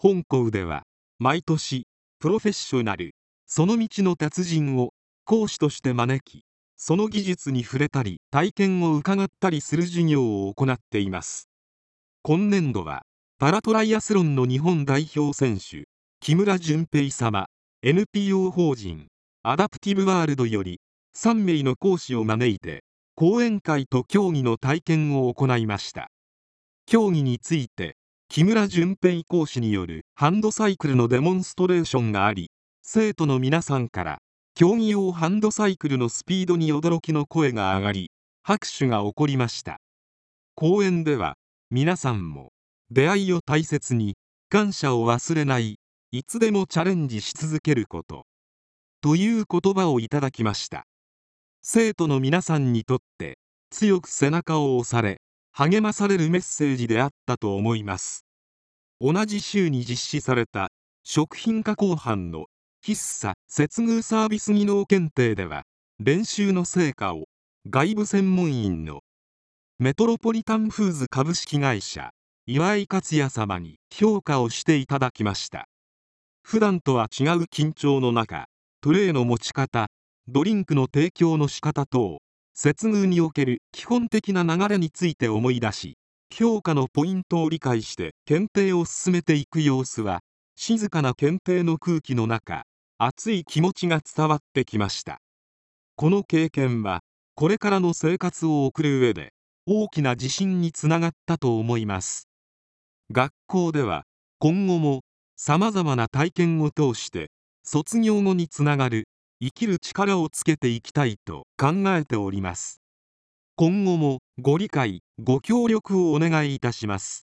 本校では毎年プロフェッショナル、その道の達人を講師として招き、その技術に触れたり体験を伺ったりする授業を行っています。今年度はパラトライアスロンの日本代表選手木村淳平様、 NPO 法人アダプティブワールドより3名の講師を招いて講演会と競技の体験を行いました。競技について木村淳平講師によるハンドサイクルのデモンストレーションがあり、生徒の皆さんから競技用ハンドサイクルのスピードに驚きの声が上がり、拍手が起こりました。講演では皆さんも出会いを大切に、感謝を忘れない、いつでもチャレンジし続けることという言葉をいただきました。生徒の皆さんにとって強く背中を押され励まされるメッセージであったと思います。同じ週に実施された食品加工班の喫茶接遇サービス技能検定では、練習の成果を外部専門員のメトロポリタンフーズ株式会社岩井克也様に評価をしていただきました。普段とは違う緊張の中、トレーの持ち方、ドリンクの提供の仕方等、接遇における基本的な流れについて思い出し、評価のポイントを理解して検定を進めていく様子は、静かな検定の空気の中、熱い気持ちが伝わってきました。この経験はこれからの生活を送る上で大きな自信につながったと思います。学校では今後もさまざまな体験を通して卒業後につながる生きる力をつけていきたいと考えております。今後もご理解ご協力をお願いいたします。